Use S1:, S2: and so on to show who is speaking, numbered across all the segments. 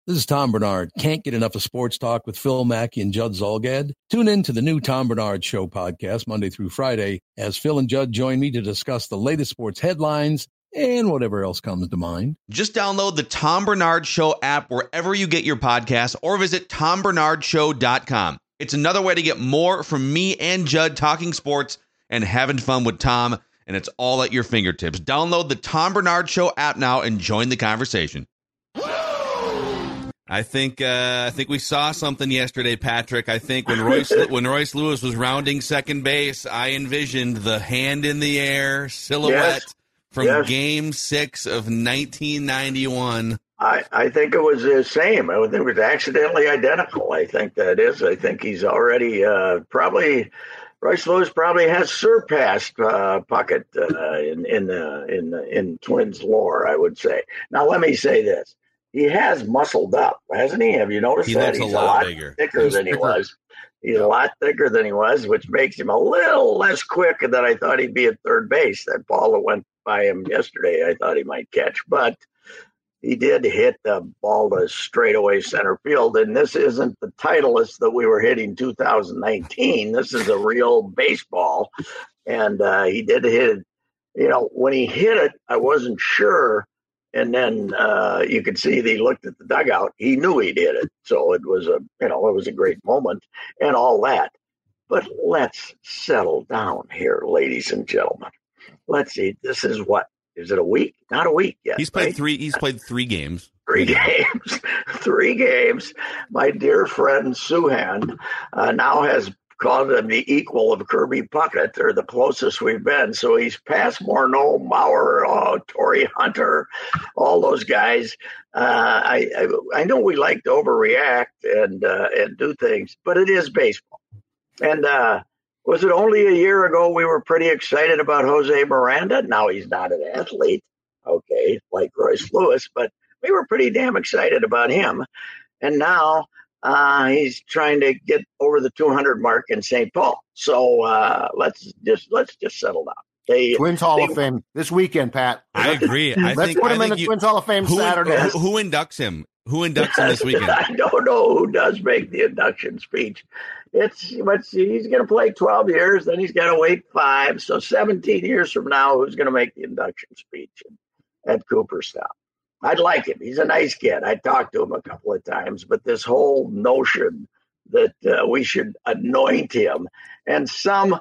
S1: This is Tom Bernard. Can't get enough of sports talk with Phil Mackey and Judd Zolgad? Tune in to the new Tom Bernard Show podcast Monday through Friday as Phil and Judd join me to discuss the latest sports headlines and whatever else comes to mind.
S2: Just download the Tom Bernard Show app wherever you get your podcasts or visit tombernardshow.com. It's another way to get more from me and Judd talking sports and having fun with Tom, and it's all at your fingertips. Download the Tom Bernard Show app now and join the conversation. I think we saw something yesterday, Patrick. I think when Royce Lewis was rounding second base, I envisioned the hand in the air silhouette from Game 6 of 1991.
S3: I think it was the same. I think it was accidentally identical. I think that is. I think he's already Royce Lewis probably has surpassed Puckett in Twins lore, I would say. Now let me say this. He has muscled up, hasn't he? Have you noticed that?
S2: He's a lot bigger.
S3: Thicker than he was. He's a lot thicker than he was, which makes him a little less quick than I thought he'd be at third base. That ball that went by him yesterday, I thought he might catch. But he did hit the ball to straightaway center field. And this isn't the Titleist that we were hitting 2019. This is a real baseball. And he did hit it. You know, when he hit it, I wasn't sure. And then you could see that he looked at the dugout. He knew he did it. So it was a great moment and all that. But let's settle down here, ladies and gentlemen. Let's see. This is what? Is it a week? Not a week yet.
S2: He's played three games.
S3: 3 games. 3 games. My dear friend Suhan now has called him the equal of Kirby Puckett, or the closest we've been. So he's past Morneau, Mauer, Torrey Hunter, all those guys. I know we like to overreact and do things, but it is baseball. And was it only a year ago we were pretty excited about Jose Miranda? Now he's not an athlete, okay, like Royce Lewis, but we were pretty damn excited about him. And now he's trying to get over the 200 mark in St. Paul. So let's just settle down.
S4: Twins Hall of Fame this weekend, Pat.
S2: I agree.
S4: Let's put him in the Twins Hall of Fame Saturday.
S2: Who inducts him? Who inducts him this weekend?
S3: I don't know who does make the induction speech. He's going to play 12 years, then he's got to wait 5. So 17 years from now, who's going to make the induction speech at Cooperstown? I'd like him. He's a nice kid. I talked to him a couple of times, but this whole notion that we should anoint him, and some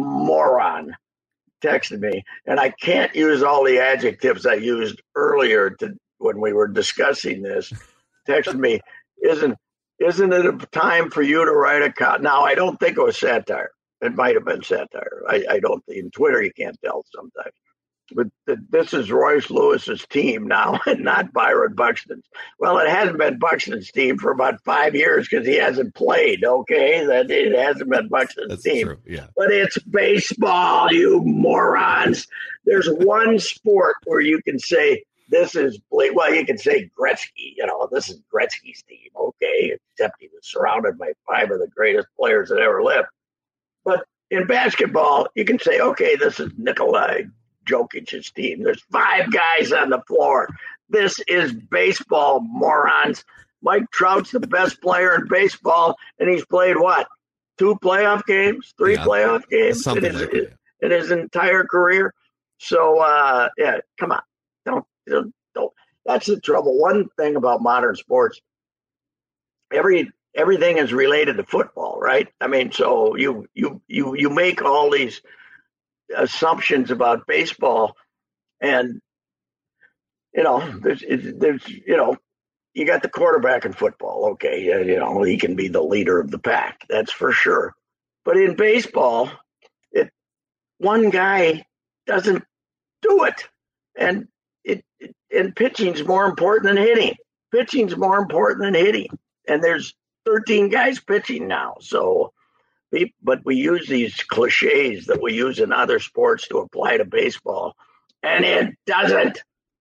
S3: moron texted me, and I can't use all the adjectives I used earlier when we were discussing this, texted me, isn't it a time for you to write a Now, I don't think it was satire. It might have been satire. I don't. In Twitter, you can't tell sometimes. But this is Royce Lewis's team now, and not Byron Buxton's. Well, it hasn't been Buxton's team for about 5 years because he hasn't played. Okay, that it hasn't been Buxton's team.
S2: True. Yeah.
S3: But it's baseball, you morons. There's one sport where you can say this is. Well, you can say Gretzky. This is Gretzky's team. Okay, except he was surrounded by 5 of the greatest players that ever lived. But in basketball, you can say, okay, this is Nikolai Jokic's team. There's 5 guys on the floor. This is baseball, morons. Mike Trout's the best player in baseball, and he's played what? 2 playoff games? 3 playoff games in his entire career. So, come on. Don't. That's the trouble. One thing about modern sports, everything is related to football, right? I mean, so you make all these assumptions about baseball, and there's you got the quarterback in football. Okay, he can be the leader of the pack, that's for sure. But in baseball, one guy doesn't do it, and pitching's more important than hitting. Pitching's more important than hitting, and there's 13 guys pitching now, so. But we use these cliches that we use in other sports to apply to baseball, and it doesn't.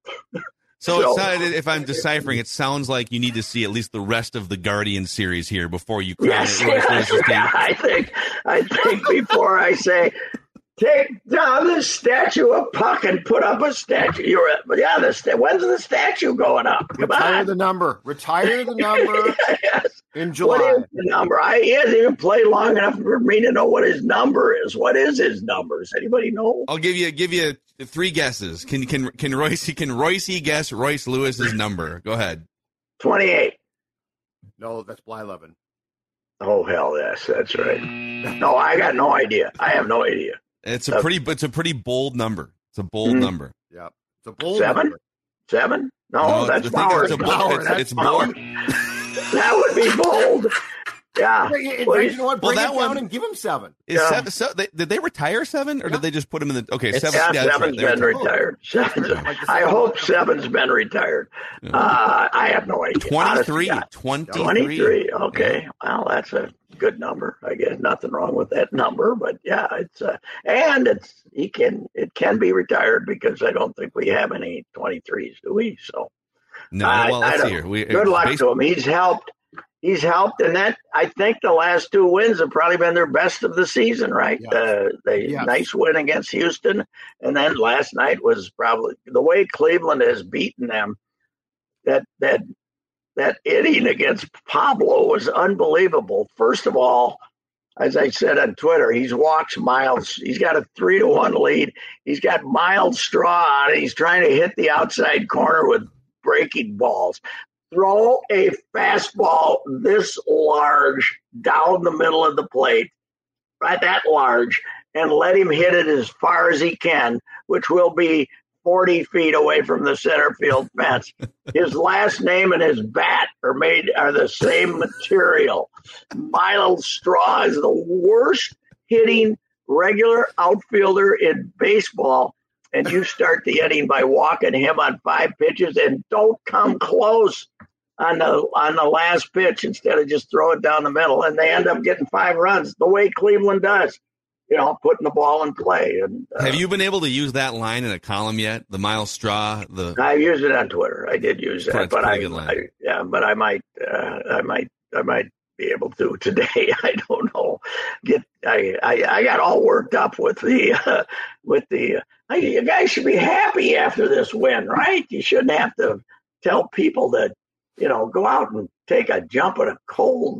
S2: So it's not, if I'm deciphering, it sounds like you need to see at least the rest of the Guardian series here before you crown it.
S3: I think before I say Take down the statue of Puck and put up a statue. When's the statue going up? Come
S4: Retire
S3: on.
S4: the number. Retire the number
S3: Yes.
S4: in July.
S3: What is the number? He hasn't even played long enough for me to know what his number is. What is his number? Does anybody know?
S2: I'll give you 3 guesses. Can Royce guess Royce Lewis's number? Go ahead.
S3: 28.
S4: No, that's Blyleven.
S3: Oh, hell yes, that's right. No, I got no idea. I have no idea.
S2: It's a pretty bold number. It's a bold number.
S4: Yeah. It's a bold
S3: 7?
S4: number.
S3: 7? No, that's Bauer.
S2: It's bold.
S3: That would be bold. Yeah.
S4: You know what? Bring it down and give him 7.
S2: Did they retire 7, or did they just put him in the? Okay, 7.
S3: Yeah, 7's been retired. I hope 7's been retired. I have no idea.
S2: 23.
S3: 23. Okay. Well, that's a good number. I guess nothing wrong with that number, but yeah, it can be retired because I don't think we have any 23s, do we? So
S2: no. Well, let's see here.
S3: Good luck to him. He's helped, and that I think the last 2 wins have probably been their best of the season, right? Nice win against Houston, and then last night was probably the way Cleveland has beaten them. That inning against Pablo was unbelievable. First of all, as I said on Twitter, he's walked Miles. He's got a 3-1 lead. He's got Miles Straw on it. He's trying to hit the outside corner with breaking balls. Throw a fastball this large down the middle of the plate, right that large, and let him hit it as far as he can, which will be 40 feet away from the center field fence. His last name and his bat are the same material. Miles Straw is the worst hitting regular outfielder in baseball, and you start the inning by walking him on 5 pitches and don't come close on the last pitch instead of just throw it down the middle, and they end up getting 5 runs the way Cleveland does. Putting the ball in play. And
S2: have you been able to use that line in a column yet? The Miles Straw.
S3: I used it on Twitter. I did use that, but I might be able to today. I don't know. I got all worked up with the you guys should be happy after this win, right? You shouldn't have to tell people that go out and take a jump in a cold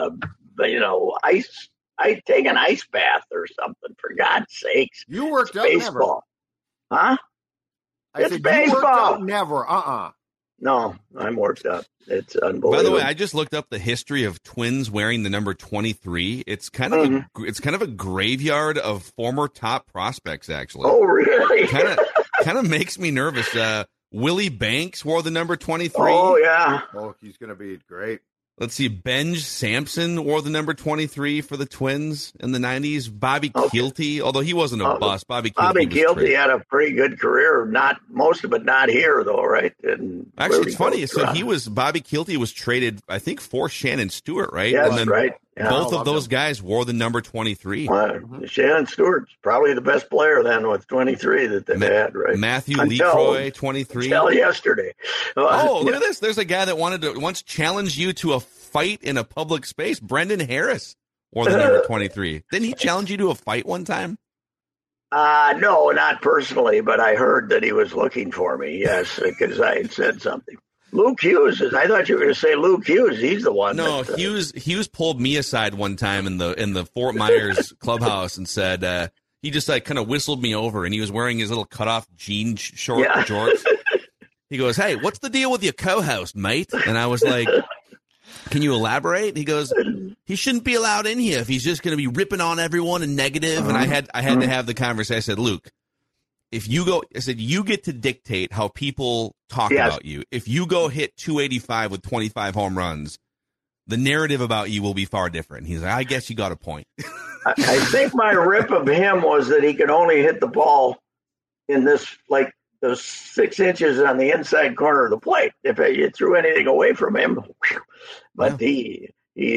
S3: ice. I take an ice bath or something, for God's sakes.
S4: You worked up
S3: baseball. Never. Huh?
S4: It's baseball. You worked up never.
S3: No, I'm worked up. It's unbelievable.
S2: By the way, I just looked up the history of Twins wearing the number 23. It's kind of a graveyard of former top prospects, actually.
S3: Oh, really?
S2: kind of makes me nervous. Willie Banks wore the number 23.
S3: Oh, yeah.
S4: Oh, he's going to be great.
S2: Let's see. Benj Sampson wore the number 23 for the Twins in the 90s. Bobby Kielty, although he wasn't a bust. Bobby
S3: Kielty had a pretty good career. Not most of it, not here though, right?
S2: Actually, it's funny. So Bobby Kielty was traded, I think, for Shannon Stewart, right?
S3: Yes,
S2: and then
S3: right. Yeah,
S2: both of those guys wore the number 23.
S3: Shannon Stewart's probably the best player then with 23 that they've had, right?
S2: Matthew Leafroy, 23.
S3: Until yesterday.
S2: Look at this. There's a guy that wanted to once challenge you to a fight in a public space. Brendan Harris wore the number 23. Didn't he challenge you to a fight one time?
S3: No, not personally, but I heard that he was looking for me, yes, because I had said something. Luke Hughes I thought you were going to say Luke Hughes. He's the one.
S2: No, Hughes pulled me aside one time in the Fort Myers clubhouse and said he just kind of whistled me over, and he was wearing his little cutoff jean shorts. He goes, "Hey, what's the deal with your co-host, mate?" And I was like, "Can you elaborate?" He goes, "He shouldn't be allowed in here if he's just going to be ripping on everyone and negative." And I had to have the conversation. I said, "Luke, you get to dictate how people talk about you. If you go hit 285 with 25 home runs, the narrative about you will be far different." He's like, "I guess you got a point."
S3: I think my rip of him was that he could only hit the ball in this, like, those 6 inches on the inside corner of the plate. If you threw anything away from him, but he we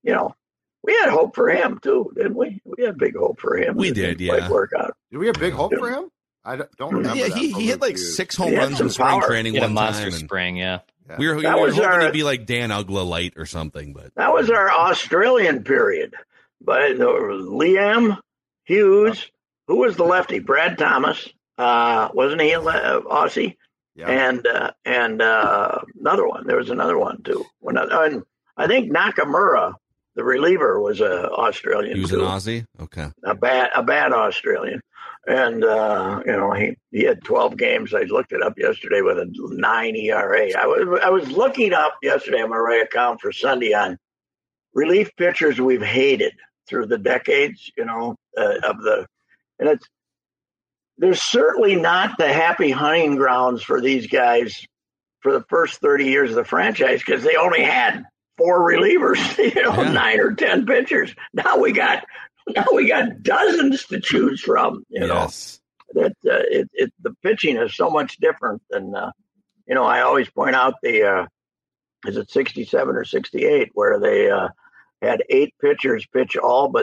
S3: had hope for him too, didn't we? We had big hope for him.
S2: We did, yeah.
S3: Work out.
S4: Did we have big hope for him? I don't remember.
S2: Yeah, he hit like 6 home runs in spring training one time.
S5: Monster spring, yeah.
S2: We were hoping he'd be like Dan Ugla light or something, but
S3: that was our Australian period. But Liam Hughes, who was the lefty? Brad Thomas. Wasn't he Aussie?
S4: Yeah.
S3: And another one. There was another one too. And I think Nakamura, the reliever, was an Australian.
S2: He was an Aussie. Okay.
S3: A bad Australian, and he had 12 games. I looked it up yesterday with a 9 ERA. I was looking up yesterday. I'm going to write a column for Sunday on relief pitchers we've hated through the decades. There's certainly not the happy hunting grounds for these guys for the first 30 years of the franchise because they only had 4 relievers, 9 or 10 pitchers. Now we got dozens to choose from.
S2: Yes.
S3: That the pitching is so much different than I always point out is it 67 or 68 where they had 8 pitchers pitch all but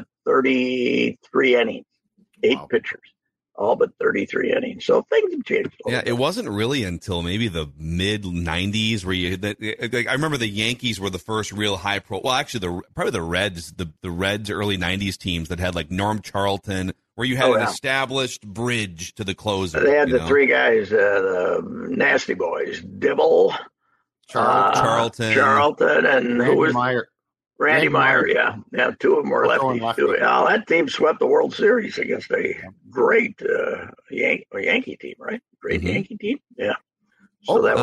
S3: 33 innings. 8 pitchers. All but 33 innings. So things have changed.
S2: Yeah, it wasn't really until maybe the mid 90s where I remember the Yankees were the first real high pro. Well, actually, probably the Reds, the Reds early 90s teams that had like Norm Charlton, where you had an established bridge to the closer.
S3: They had the 3 guys, the Nasty Boys, Dibble, Charlton, and who was Randy Meyer, yeah. 2 of them were lefties. That team swept the World Series against a great Yankee team, right? Great Yankee team, yeah. So that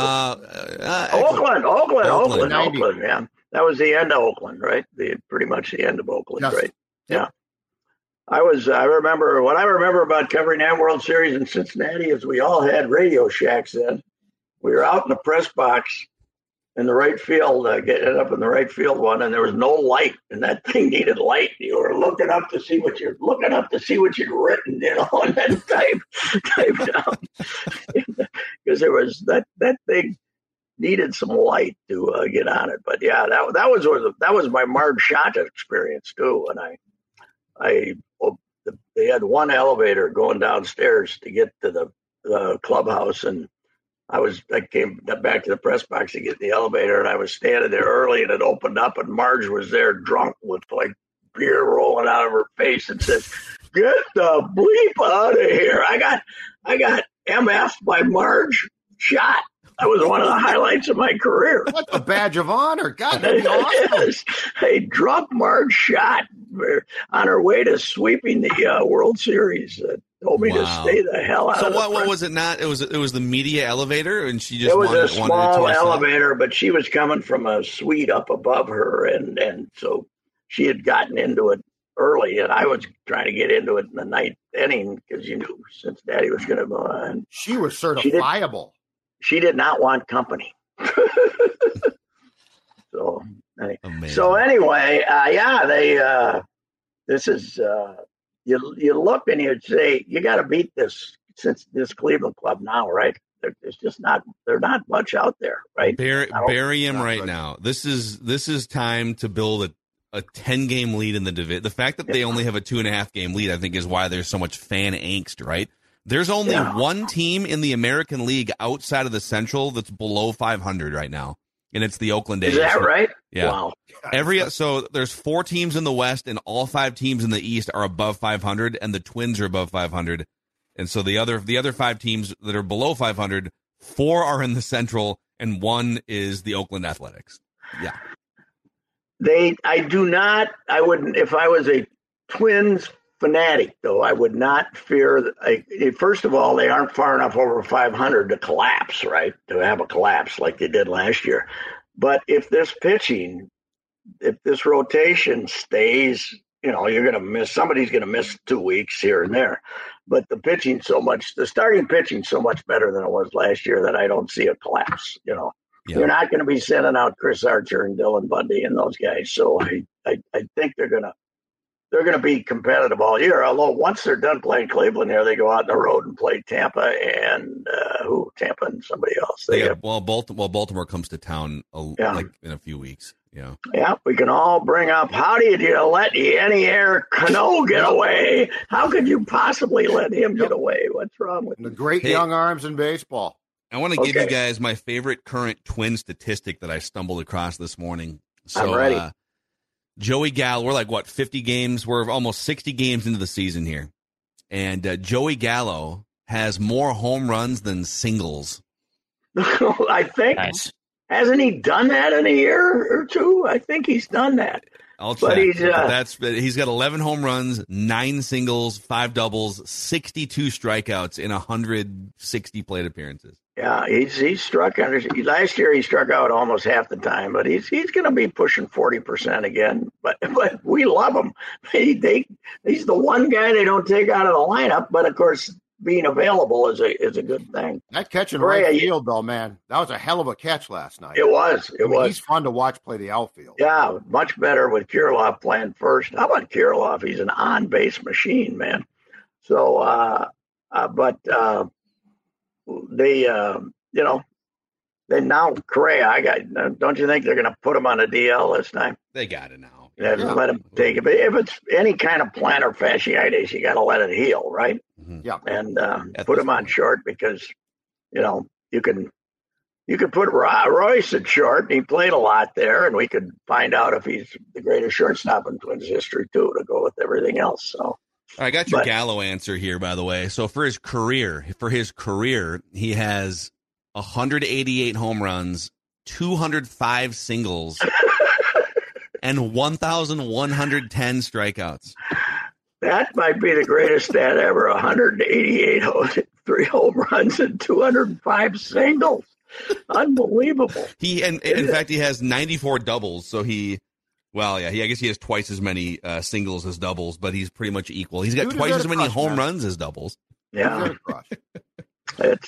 S3: was Oakland, yeah. That was the end of Oakland, right? Pretty much the end of Oakland, yes. Right? Yeah. I remember what I remember about covering that World Series in Cincinnati is we all had Radio Shacks then. We were out in the press box in the right field, getting up in the right field one, and there was no light, and that thing needed light. You were looking up to see what you'd written, and then typed down, because there was that thing needed some light to get on it. But yeah, that was my Marge Schott experience too, and they had one elevator going downstairs to get to the clubhouse, and I came back to the press box to get the elevator, and I was standing there early, and it opened up, and Marge was there drunk with like beer rolling out of her face and says, "Get the bleep out of here." I got MF'd by Marge Schott. That was one of the highlights of my career.
S4: What's a badge of honor? God, that'd be awesome.
S3: Yes. A drunk Marge Schott on her way to sweeping the World Series. Told me to stay the hell out of it. So
S2: what was it not? It was the media elevator, and she just
S3: it was a small elevator, but she was coming from a suite up above her, and so she had gotten into it early, and I was trying to get into it in the 9th inning because you knew Cincinnati was going to go on.
S4: She was certifiable.
S3: She did not want company. So anyway, this is. You look and you'd say you got to beat this Cleveland club now, right? They're not much out there, right?
S2: Bury him right now. This is time to build a 10-game lead in the division. The fact that they only have a 2.5-game lead, I think, is why there's so much fan angst, right? There's only one team in the American League outside of the Central that's below 500 right now, and it's the Oakland A's.
S3: Is that right?
S2: Yeah.
S3: Wow.
S2: So there's 4 teams in the West, and all 5 teams in the East are above 500, and the Twins are above 500. And so the other 5 teams that are below 500, 4 are in the Central, and 1 is the Oakland Athletics. Yeah.
S3: I wouldn't, if I was a Twins fanatic, though, I would not fear. First of all, they aren't far enough over 500 to collapse, right? To have a collapse like they did last year. But if this rotation stays, you're going to miss. Somebody's going to miss 2 weeks here and there. But the starting pitching so much better than it was last year that I don't see a collapse. Yeah. You're not going to be sending out Chris Archer and Dylan Bundy and those guys. So I think they're going to be competitive all year. Although once they're done playing Cleveland here, they go out on the road and play Tampa and Tampa and somebody else.
S2: Baltimore comes to town like in a few weeks. Yeah. Yeah,
S3: we can all bring up, how did you let Yanier Cano get away? How could you possibly let him get away? What's wrong with
S4: the great young arms in baseball?
S2: I want to give you guys my favorite current Twin statistic that I stumbled across this morning. So,
S3: I'm ready.
S2: Joey Gallo, we're like, 50 games? We're almost 60 games into the season here. and Joey Gallo has more home runs than singles.
S3: I think.
S5: Nice.
S3: Hasn't he done that in a year or two? I think he's done that.
S2: I'll check. He's got 11 home runs, 9 singles, 5 doubles, 62 strikeouts in 160 plate appearances.
S3: Yeah, he's struck out. Last year he struck out almost half the time, but he's going to be pushing 40% again. But we love him. He's the one guy they don't take out of the lineup. But of course, being available is a good thing.
S4: That catch in right field, though, man, that was a hell of a catch last night.
S3: It was.
S4: He's fun to watch play the outfield.
S3: Yeah, much better with Kirilloff playing first. How about Kirilloff? He's an on-base machine, man. So, they now Correa. Don't you think they're going to put him on a DL this time?
S2: They got it now.
S3: Yeah. Let him take it. But if it's any kind of plantar fasciitis, you got to let it heal, right?
S2: Mm-hmm.
S4: Yeah.
S3: And put him on short because, you can put Royce at short. And he played a lot there, and we could find out if he's the greatest shortstop in Twins history too, to go with everything else. So.
S2: I got your Gallo answer here, by the way. So for his career, he has 188 home runs, 205 singles, and 1,110 strikeouts.
S3: That might be the greatest stat ever. 188 3 home runs and 205 singles. Unbelievable.
S2: In fact, he has 94 doubles. So I guess he has twice as many singles as doubles, but he's pretty much equal. He's got twice as many home runs as doubles.
S3: Yeah. It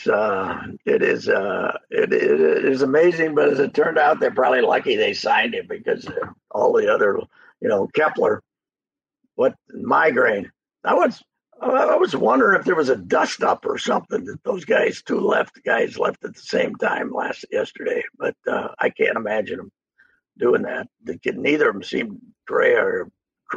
S3: is amazing, but as it turned out, they're probably lucky they signed him because all the other, Kepler, migraine. I was wondering if there was a dust up or something that those two guys left at the same time yesterday, but I can't imagine them doing that. Neither of them seemed, Correa or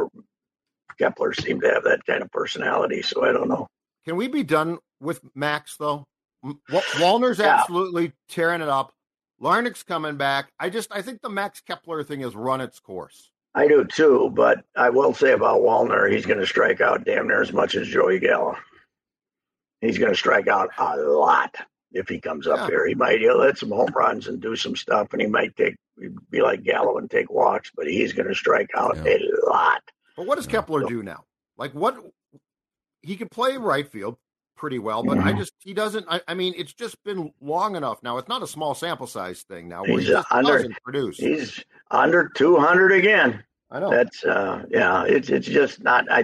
S3: Kepler seemed to have that kind of personality, so I don't know.
S4: Can we be done with Max, though? Wallner's absolutely tearing it up. Larnach's coming back. I think the Max Kepler thing has run its course.
S3: I do, too, but I will say about Wallner, he's going to strike out damn near as much as Joey Gallo. He's going to strike out a lot if he comes up here. He might hit some home runs and do some stuff, and he might be like Gallo and take walks, but he's going to strike out a lot.
S4: But what does Kepler do now? He can play right field pretty well, but he doesn't. I mean, it's just been long enough now. It's not a small sample size thing now. Where he just doesn't produce.
S3: He's under 200 again.
S4: I know.
S3: That's it's just not. I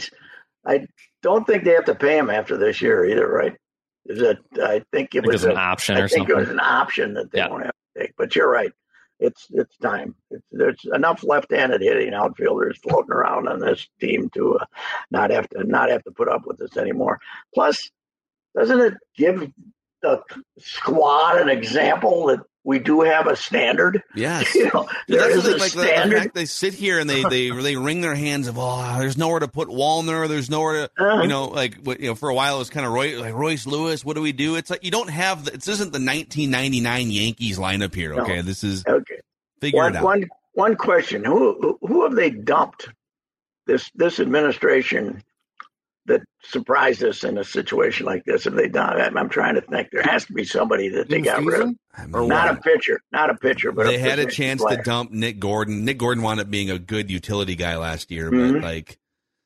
S3: don't think they have to pay him after this year either, right? I think it was
S5: an option or something.
S3: It was an option that they won't have to take. But you're right. It's time. There's enough left-handed hitting outfielders floating around on this team to not have to put up with this anymore. Plus, doesn't it give the squad an example that we do have a standard?
S2: Yes.
S3: There is a standard.
S2: The fact they sit here and they wring their hands of, there's nowhere to put Wallner. There's nowhere to, for a while it was kind of Royce Lewis. What do we do? It's like you don't have this isn't the 1999 Yankees lineup here. Okay,
S3: no.
S2: This is
S3: figure it out. One question: Who have they dumped this administration that surprised us in a situation like this? Have they done? I'm trying to think. There has to be somebody that they got rid of. Not a pitcher, but
S2: they had a chance to dump Nick Gordon. Nick Gordon wound up being a good utility guy last year, but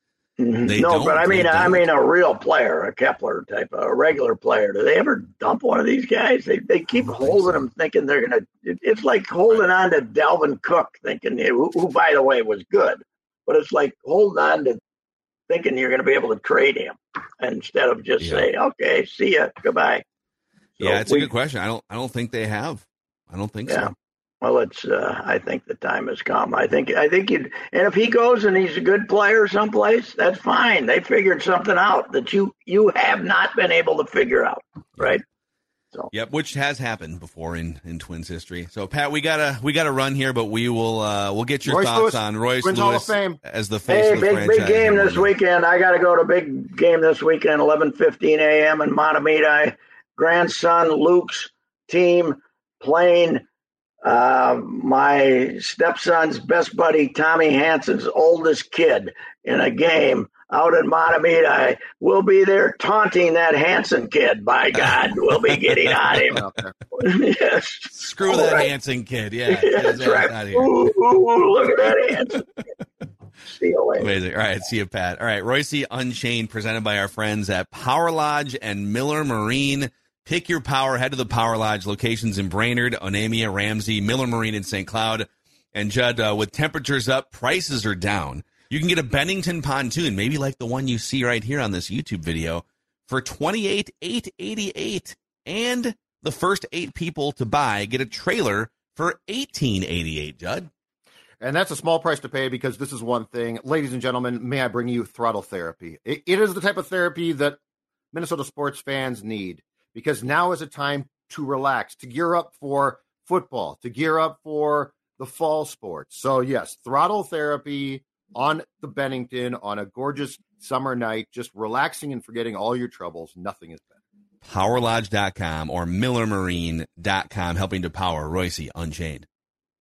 S2: I mean a real player, a Kepler type, a regular player. Do they ever dump one of these guys? They keep holding them, thinking they're gonna. It's like holding on to Dalvin Cook, thinking who by the way was good, but it's like holding on to thinking you're going to be able to trade him instead of just say, okay, see ya, goodbye. So it's a good question. I don't think they have. I don't think so.
S3: Well, I think the time has come. I think and if he goes and he's a good player someplace, that's fine. They figured something out that you have not been able to figure out, right? So.
S2: Yep, which has happened before in Twins history. So Pat, we gotta run here, but we'll get your thoughts on Royce
S4: Twins
S2: Lewis
S4: Hall of Fame.
S2: As the face of the franchise.
S3: Big game this weekend. I got to go to big game this weekend, 11:15 a.m. in Matamidi. Grandson Luke's team playing my stepson's best buddy Tommy Hansen's oldest kid in a game out in Matamita. We'll be there taunting that Hansen kid. By God, we'll be getting on him. Yes.
S2: Screw that Hansen kid. Yeah.
S3: That's right. Ooh, look at that Hansen kid. See you later.
S2: Amazing. All right. See you, Pat. All right. Royce Unchained, presented by our friends at Power Lodge and Miller Marine. Pick your power. Head to the Power Lodge. Locations in Brainerd, Onamia, Ramsey, Miller Marine, and St. Cloud. And Judd, with temperatures up, prices are down. You can get a Bennington pontoon, maybe like the one you see right here on this YouTube video, for $28,888. And the first 8 people to buy get a trailer for $18,888, Judd.
S4: And that's a small price to pay because this is one thing. Ladies and gentlemen, may I bring you throttle therapy? It is the type of therapy that Minnesota sports fans need, because now is a time to relax, to gear up for football, to gear up for the fall sports. So, yes, throttle therapy on the Bennington on a gorgeous summer night, just relaxing and forgetting all your troubles. Nothing is better.
S2: PowerLodge.com or MillerMarine.com, helping to power Royce Unchained.